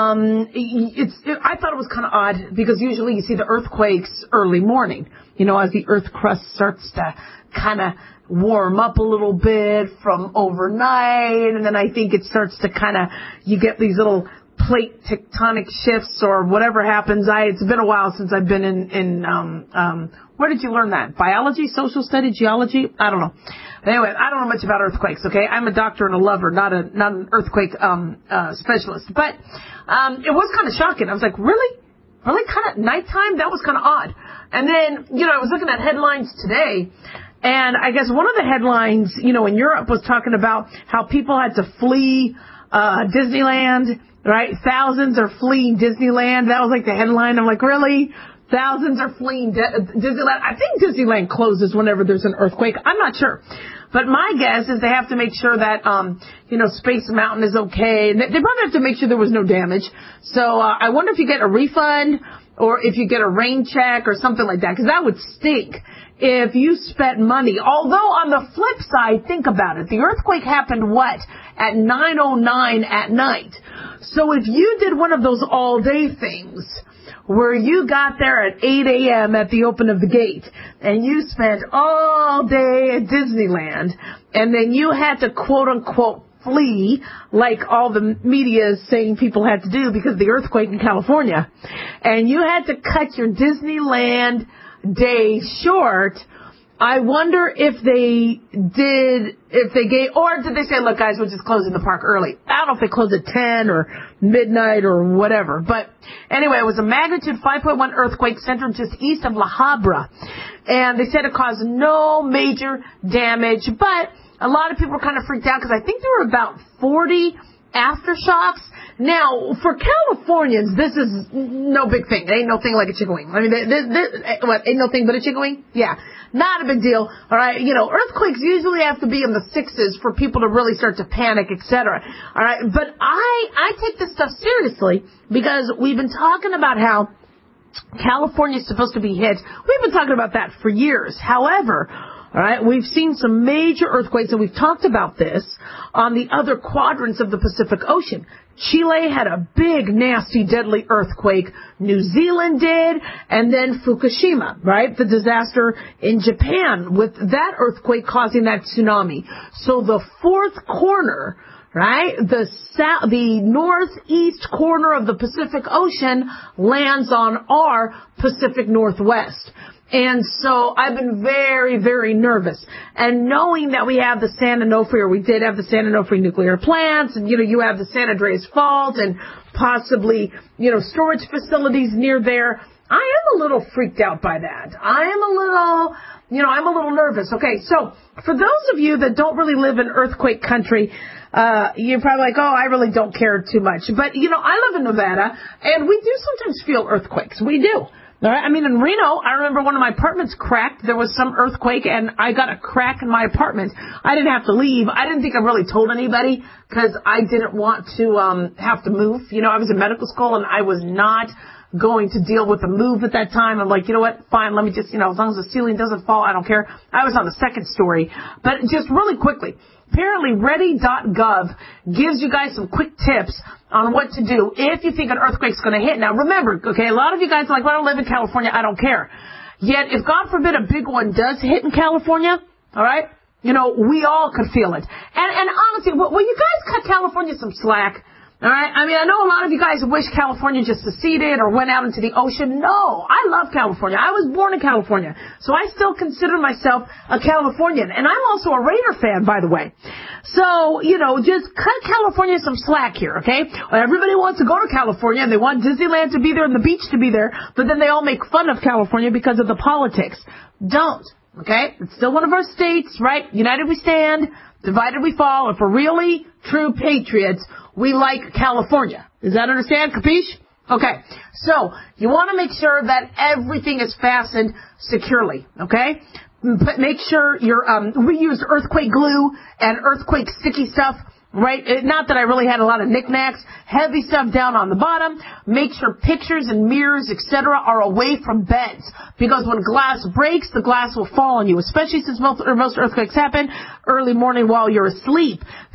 I thought it was kind of odd because usually you see the earthquakes early morning, as the earth crust starts to kind of warm up a little bit from overnight, and then I think it starts to you get these little plate tectonic shifts or whatever happens. It's been a while since I've been in where did you learn that? Biology, social study, geology? I don't know. Anyway, I don't know much about earthquakes, okay? I'm a doctor and a lover, not an earthquake specialist. But it was kind of shocking. I was like, really? Really? Kind of nighttime? That was kind of odd. And then, I was looking at headlines today, and I guess one of the headlines, in Europe was talking about how people had to flee Disneyland, right? Thousands are fleeing Disneyland. That was like the headline. I'm like, really? Thousands are fleeing Disneyland. I think Disneyland closes whenever there's an earthquake. I'm not sure. But my guess is they have to make sure that, Space Mountain is okay. They probably have to make sure there was no damage. So I wonder if you get a refund or if you get a rain check or something like that, because that would stink if you spent money. Although on the flip side, think about it. The earthquake happened, at 9:09 at night. So if you did one of those all-day things where you got there at 8 a.m. at the open of the gate and you spent all day at Disneyland and then you had to quote-unquote flee, like all the media is saying people had to do because of the earthquake in California, and you had to cut your Disneyland day short, I wonder if they gave, or did they say, look, guys, we're just closing the park early. I don't know if they closed at 10 or midnight or whatever. But anyway, it was a magnitude 5.1 earthquake centered just east of La Habra. And they said it caused no major damage. But a lot of people were kind of freaked out because I think there were about 40 aftershocks. Now, for Californians, this is no big thing. It ain't no thing like a chicken wing. I mean, ain't no thing but a chicken wing? Yeah. Not a big deal. All right. Earthquakes usually have to be in the 6s for people to really start to panic, etc. All right. But I take this stuff seriously because we've been talking about how California is supposed to be hit. We've been talking about that for years. However, all right, we've seen some major earthquakes, and we've talked about this on the other quadrants of the Pacific Ocean. Chile had a big, nasty, deadly earthquake. New Zealand did, and then Fukushima, right? The disaster in Japan with that earthquake causing that tsunami. So the fourth corner, right, the northeast corner of the Pacific Ocean lands on our Pacific Northwest. And so I've been very, very nervous. And knowing that we have the San Onofre, or we did have the San Onofre nuclear plants, and, you have the San Andreas Fault and possibly, storage facilities near there, I am a little freaked out by that. I'm a little nervous. Okay, so for those of you that don't really live in earthquake country, you're probably like, oh, I really don't care too much. But, I live in Nevada, and we do sometimes feel earthquakes. We do. All right. I mean, in Reno, I remember one of my apartments cracked. There was some earthquake, and I got a crack in my apartment. I didn't have to leave. I didn't think I really told anybody because I didn't want to have to move. I was in medical school, and I was not going to deal with the move at that time. I'm like, you know what? Fine. Let me just, as long as the ceiling doesn't fall, I don't care. I was on the second story. But just really quickly, apparently ready.gov gives you guys some quick tips on what to do if you think an earthquake's going to hit. Now, remember, okay, a lot of you guys are like, well, I don't live in California. I don't care. Yet, if God forbid a big one does hit in California, all right, we all could feel it. And honestly, will you guys cut California some slack? All right. I mean, I know a lot of you guys wish California just seceded or went out into the ocean. No, I love California. I was born in California, so I still consider myself a Californian. And I'm also a Raider fan, by the way. So, just cut California some slack here, okay? Everybody wants to go to California, and they want Disneyland to be there and the beach to be there, but then they all make fun of California because of the politics. Don't, okay? It's still one of our states, right? United we stand, divided we fall. If we're really true patriots, we like California. Does that understand? Capiche? Okay. So, you want to make sure that everything is fastened securely, okay? But make sure we used earthquake glue and earthquake sticky stuff, right? Not that I really had a lot of knickknacks. Heavy stuff down on the bottom. Make sure pictures and mirrors, etc., are away from beds. Because when glass breaks, the glass will fall on you, especially since most earthquakes happen early morning while you're asleep.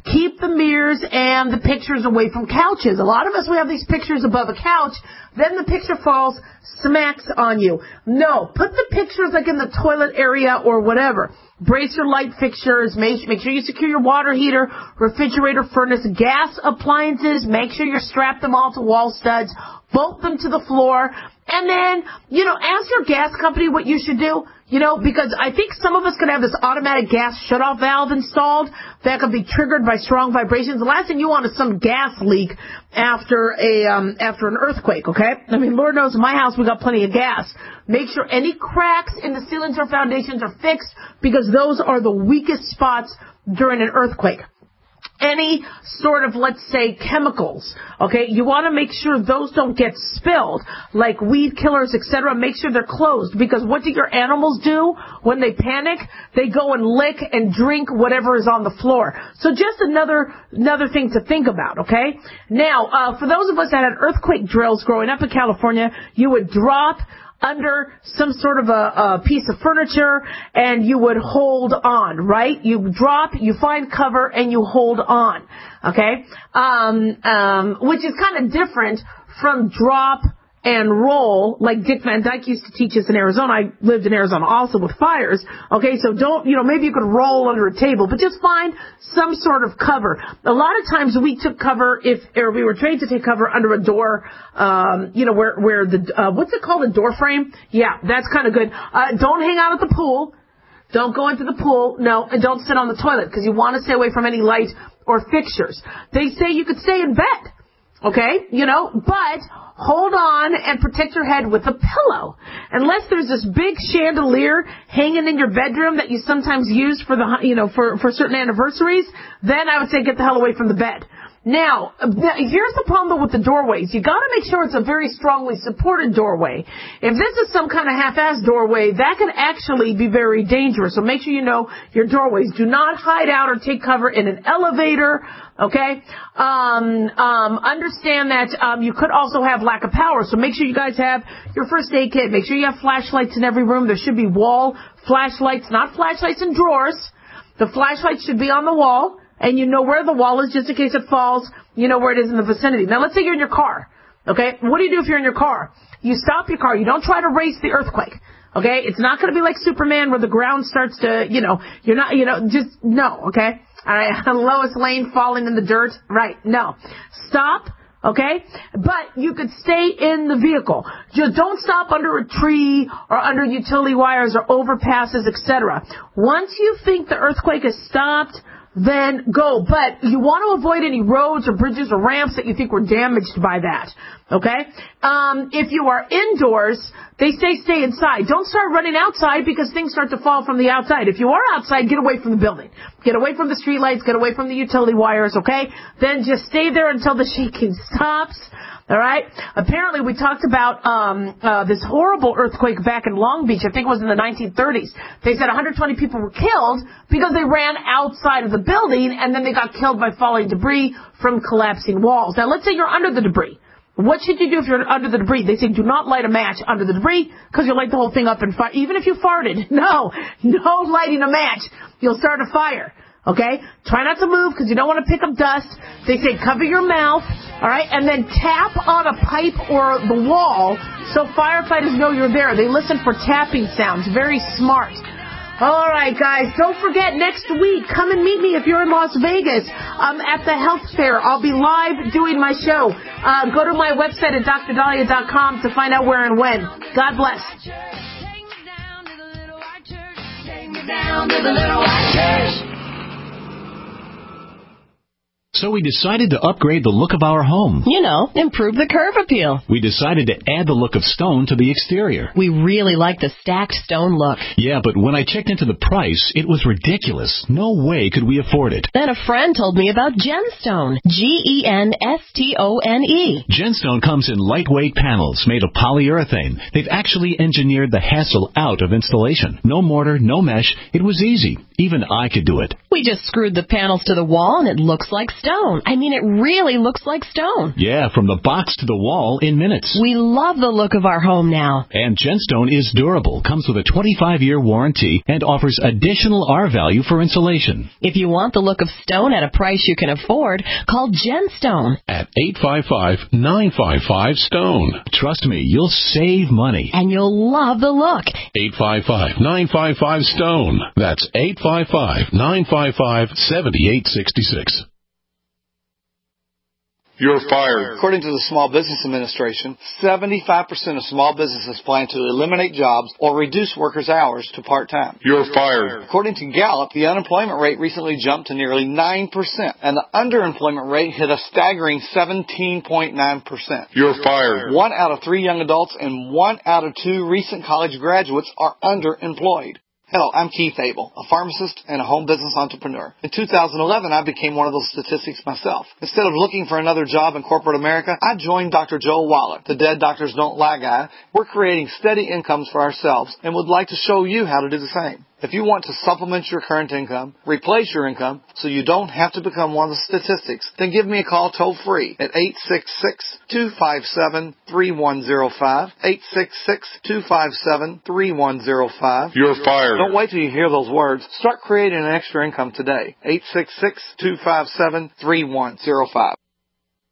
Keep the mirrors and the pictures away from couches. A lot of us, we have these pictures above a couch, then the picture falls, smacks on you. No, put the pictures like in the toilet area or whatever. Brace your light fixtures. Make sure you secure your water heater, refrigerator, furnace, gas appliances. Make sure you strap them all to wall studs. Bolt them to the floor. And then, ask your gas company what you should do. Because I think some of us could have this automatic gas shutoff valve installed that could be triggered by strong vibrations. The last thing you want is some gas leak after an earthquake, okay? I mean, Lord knows in my house we got plenty of gas. Make sure any cracks in the ceilings or foundations are fixed because those are the weakest spots during an earthquake. Any sort of, let's say, chemicals, okay? You want to make sure those don't get spilled, like weed killers, etc. Make sure they're closed, because what do your animals do when they panic? They go and lick and drink whatever is on the floor. So just another thing to think about, okay? Now, for those of us that had earthquake drills growing up in California, you would drop under some sort of a piece of furniture and you would hold on, right? You drop, you find cover, and you hold on, okay? Which is kind of different from drop and roll, like Dick Van Dyke used to teach us in Arizona. I lived in Arizona also with fires. Okay, so don't, maybe you could roll under a table, but just find some sort of cover. A lot of times we took cover or we were trained to take cover under a door, where the, what's it called? A door frame? Yeah, that's kind of good. Don't hang out at the pool. Don't go into the pool. No, and don't sit on the toilet because you want to stay away from any light or fixtures. They say you could stay in bed. Okay, but hold on and protect your head with a pillow. Unless there's this big chandelier hanging in your bedroom that you sometimes use for for certain anniversaries, then I would say get the hell away from the bed. Now, here's the problem with the doorways. You gotta make sure it's a very strongly supported doorway. If this is some kind of half-assed doorway, that can actually be very dangerous. So make sure you know your doorways. Do not hide out or take cover in an elevator. Okay? Understand that, you could also have lack of power. So make sure you guys have your first aid kit. Make sure you have flashlights in every room. There should be wall flashlights, not flashlights in drawers. The flashlight should be on the wall. And you know where the wall is just in case it falls. You know where it is in the vicinity. Now, let's say you're in your car. Okay? What do you do if you're in your car? You stop your car. You don't try to race the earthquake. Okay? It's not going to be like Superman where the ground starts to, you're not, just, no, okay? All right? Lois Lane falling in the dirt. Right. No. Stop. Okay? But you could stay in the vehicle. Just don't stop under a tree or under utility wires or overpasses, etc. Once you think the earthquake has stopped, then go. But you want to avoid any roads or bridges or ramps that you think were damaged by that. Okay? If you are indoors, they say stay inside. Don't start running outside because things start to fall from the outside. If you are outside, get away from the building. Get away from the street lights. Get away from the utility wires, okay? Then just stay there until the shaking stops. All right? Apparently, we talked about this horrible earthquake back in Long Beach. I think it was in the 1930s. They said 120 people were killed because they ran outside of the building and then they got killed by falling debris from collapsing walls. Now, let's say you're under the debris. What should you do if you're under the debris? They say do not light a match under the debris because you'll light the whole thing up and fire. Even if you farted. No lighting a match. You'll start a fire. Okay? Try not to move because you don't want to pick up dust. They say cover your mouth, all right, and then tap on a pipe or the wall so firefighters know you're there. They listen for tapping sounds. Very smart. All right, guys, don't forget next week, come and meet me if you're in Las Vegas at the health fair. I'll be live doing my show. Go to my website at drdahlia.com to find out where and when. God bless. Down to the little white church. So we decided to upgrade the look of our home. Improve the curb appeal. We decided to add the look of stone to the exterior. We really like the stacked stone look. Yeah, but when I checked into the price, it was ridiculous. No way could we afford it. Then a friend told me about Genstone. Genstone. Genstone comes in lightweight panels made of polyurethane. They've actually engineered the hassle out of installation. No mortar, no mesh. It was easy. Even I could do it. We just screwed the panels to the wall and it looks like stone. I mean, it really looks like stone. Yeah, from the box to the wall in minutes. We love the look of our home now. And Genstone is durable, comes with a 25-year warranty, and offers additional R-value for insulation. If you want the look of stone at a price you can afford, call Genstone at 855-955-STONE. Trust me, you'll save money. And you'll love the look. 855-955-STONE. That's 855-955-7866. You're fired. According to the Small Business Administration, 75% of small businesses plan to eliminate jobs or reduce workers' hours to part-time. You're fired. According to Gallup, the unemployment rate recently jumped to nearly 9%, and the underemployment rate hit a staggering 17.9%. You're fired. 1 out of 3 young adults and 1 out of 2 recent college graduates are underemployed. Hello, I'm Keith Abel, a pharmacist and a home business entrepreneur. In 2011, I became one of those statistics myself. Instead of looking for another job in corporate America, I joined Dr. Joel Wallach, the Dead Doctors Don't Lie guy. We're creating steady incomes for ourselves and would like to show you how to do the same. If you want to supplement your current income, replace your income, so you don't have to become one of the statistics, then give me a call toll-free at 866-257-3105, 866-257-3105. You're fired. Don't wait till you hear those words. Start creating an extra income today. 866-257-3105.